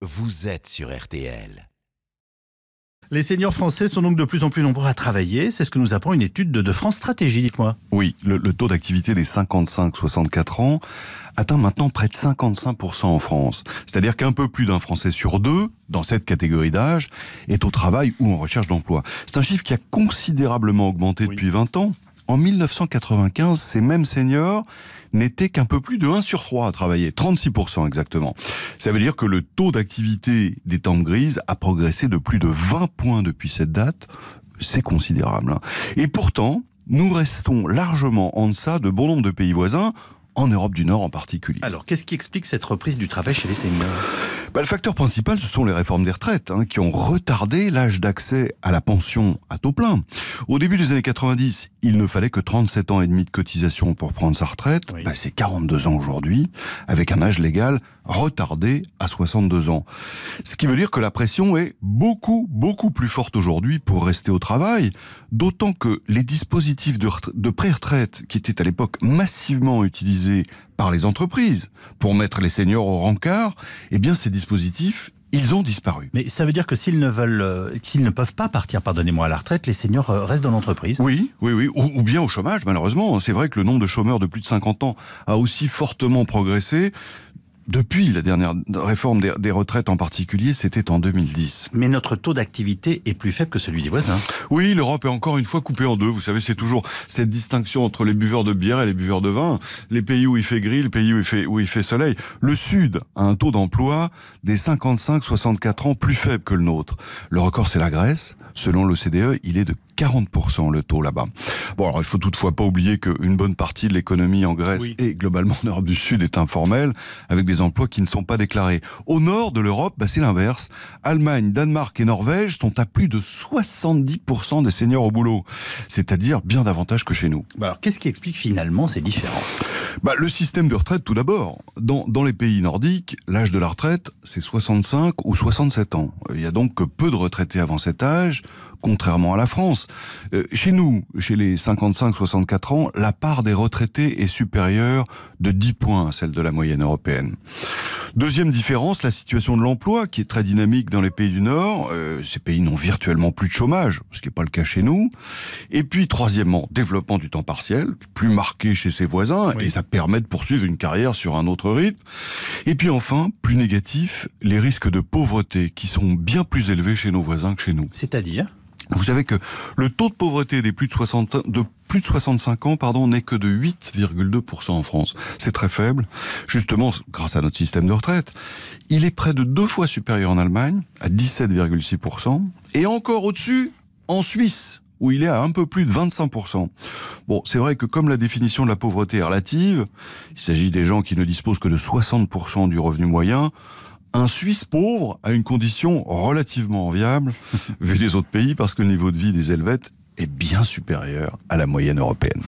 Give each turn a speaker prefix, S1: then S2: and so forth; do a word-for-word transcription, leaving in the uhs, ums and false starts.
S1: vous êtes sur R T L.
S2: Les seniors français sont donc de plus en plus nombreux à travailler. C'est ce que nous apprend une étude de, de France Stratégie, dites-moi.
S3: Oui, le, le taux d'activité des cinquante-cinq soixante-quatre ans atteint maintenant près de cinquante-cinq pour cent en France. C'est-à-dire qu'un peu plus d'un Français sur deux, dans cette catégorie d'âge, est au travail ou en recherche d'emploi. C'est un chiffre qui a considérablement augmenté
S2: Oui.
S3: depuis vingt ans. En mille neuf cent quatre-vingt-quinze, ces mêmes seniors n'étaient qu'un peu plus de un sur trois à travailler, trente-six pour cent exactement. Ça veut dire que le taux d'activité des tempes grises a progressé de plus de vingt points depuis cette date. C'est considérable, hein. Et pourtant, nous restons largement en deçà de bon nombre de pays voisins, en Europe du Nord en particulier.
S2: Alors, qu'est-ce qui explique cette reprise du travail chez les seniors ?
S3: Bah, le facteur principal, ce sont les réformes des retraites, hein, qui ont retardé l'âge d'accès à la pension à taux plein. Au début des années quatre-vingt-dix, il ne fallait que trente-sept ans et demi de cotisation pour prendre sa retraite.
S2: Oui.
S3: Bah, c'est quarante-deux ans aujourd'hui, avec un âge légal retardé à soixante-deux ans. Ce qui veut dire que la pression est beaucoup, beaucoup plus forte aujourd'hui pour rester au travail, d'autant que les dispositifs de, retra- de pré-retraite, qui étaient à l'époque massivement utilisés par les entreprises pour mettre les seniors au rencard, eh bien ces dispositifs, ils ont disparu.
S2: Mais ça veut dire que s'ils ne veulent, euh, s'ils ne peuvent pas partir, pardonnez-moi, à la retraite, les seniors euh, restent dans l'entreprise.
S3: Oui, oui, oui, ou, ou bien au chômage, malheureusement. C'est vrai que le nombre de chômeurs de plus de cinquante ans a aussi fortement progressé. Depuis la dernière réforme des, des retraites en particulier, c'était en deux mille dix.
S2: Mais notre taux d'activité est plus faible que celui des voisins.
S3: Oui, l'Europe est encore une fois coupée en deux. Vous savez, c'est toujours cette distinction entre les buveurs de bière et les buveurs de vin. Les pays où il fait gris, les pays où il fait, où il fait soleil. Le Sud a un taux d'emploi des cinquante-cinq soixante-quatre ans plus faible que le nôtre. Le record, c'est la Grèce. Selon l'O C D E, il est de quarante pour cent le taux là-bas. Bon, alors il faut toutefois pas oublier qu'une bonne partie de l'économie en Grèce
S2: Oui.
S3: et globalement en Europe du Sud est informelle, avec des emplois qui ne sont pas déclarés. Au nord de l'Europe, bah, c'est l'inverse. Allemagne, Danemark et Norvège sont à plus de soixante-dix pour cent des seniors au boulot. C'est-à-dire bien davantage que chez nous.
S2: Bah alors, qu'est-ce qui explique finalement ces différences ?
S3: Bah, le système de retraite, tout d'abord. Dans, dans les pays nordiques, l'âge de la retraite, c'est soixante-cinq ou soixante-sept ans. Il y a donc que peu de retraités avant cet âge, contrairement à la France. Euh, chez nous, chez les cinquante-cinq soixante-quatre ans, la part des retraités est supérieure de dix points à celle de la moyenne européenne. Deuxième différence, la situation de l'emploi, qui est très dynamique dans les pays du Nord. Euh, ces pays n'ont virtuellement plus de chômage, ce qui n'est pas le cas chez nous. Et puis, troisièmement, développement du temps partiel, plus marqué chez ses voisins,
S2: Oui.
S3: et ça permet de poursuivre une carrière sur un autre rythme. Et puis enfin, plus négatif, les risques de pauvreté, qui sont bien plus élevés chez nos voisins que chez nous.
S2: C'est-à-dire ?
S3: Vous savez que le taux de pauvreté des plus de soixante, de plus de soixante-cinq ans, pardon, n'est que de huit virgule deux pour cent en France. C'est très faible, justement grâce à notre système de retraite. Il est près de deux fois supérieur en Allemagne, à dix-sept virgule six pour cent, et encore au-dessus en Suisse, où il est à un peu plus de vingt-cinq pour cent. Bon, c'est vrai que comme la définition de la pauvreté est relative, il s'agit des gens qui ne disposent que de soixante pour cent du revenu moyen. Un Suisse pauvre a une condition relativement enviable, vu des autres pays, parce que le niveau de vie des Helvètes est bien supérieur à la moyenne européenne.